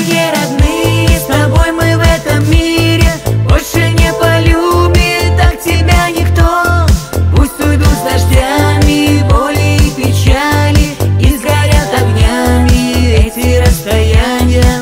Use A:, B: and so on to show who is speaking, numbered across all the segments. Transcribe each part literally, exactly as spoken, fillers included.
A: Самые родные, с тобой мы в этом мире. Больше не полюбит так тебя никто. Пусть уйдут с дождями боли и печали, и сгорят огнями эти расстояния.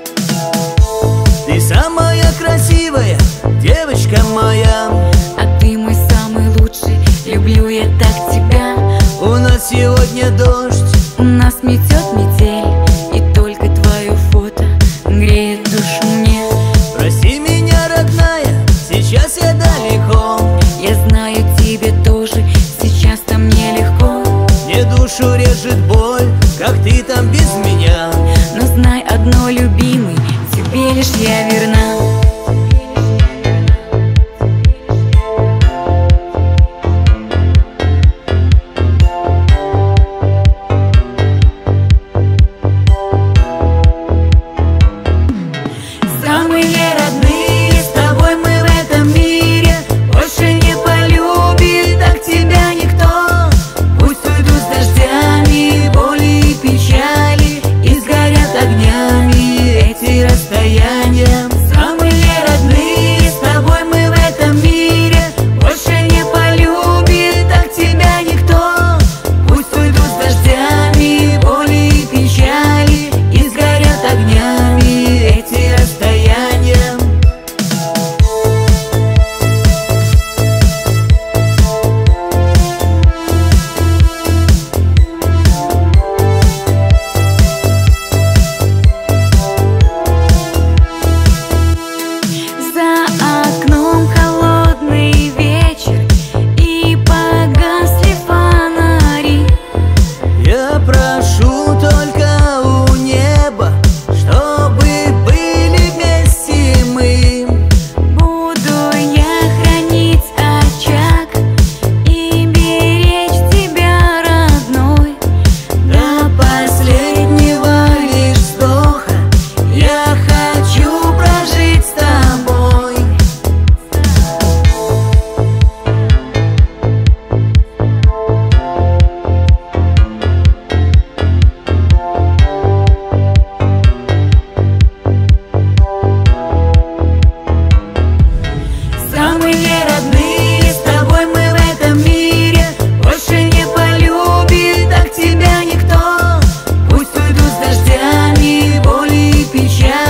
B: Ты самая красивая девочка моя,
A: А ты мой самый лучший, люблю я так тебя.
B: у нас сегодня дождь,
A: У нас метет метель, и только твое фото греет душу мне.
B: прости меня, родная, сейчас я далеко.
A: Я знаю, тебе тоже сейчас там нелегко.
B: Мне душу режет боль, как ты там без меня.
A: Но знай одно, любимый, тебе лишь я верна. Самые родные, с тобой мы в этом мире. Больше не полюбит так тебя никто. Пусть уйдут с дождями боли и печали, и сгорят огнями эти расстояния. Самые родные, с тобой мы в этом мире. Больше не полюбит так тебя никто. Пусть уйдут с дождями боли и печали, и сгорят огнями эти расстояния. За окном холодный вечер, и погасли фонари.
B: Я прошу только у неба, чтобы были вместе мы.
A: Буду я хранить очаг и беречь тебя, родной.
B: До последнего лишь вздоха я хочу прожить с тобой.
A: Самые родные, с тобой мы в этом мире. Больше не полюбит так тебя никто. Пусть уйдут с дождями боли и печали,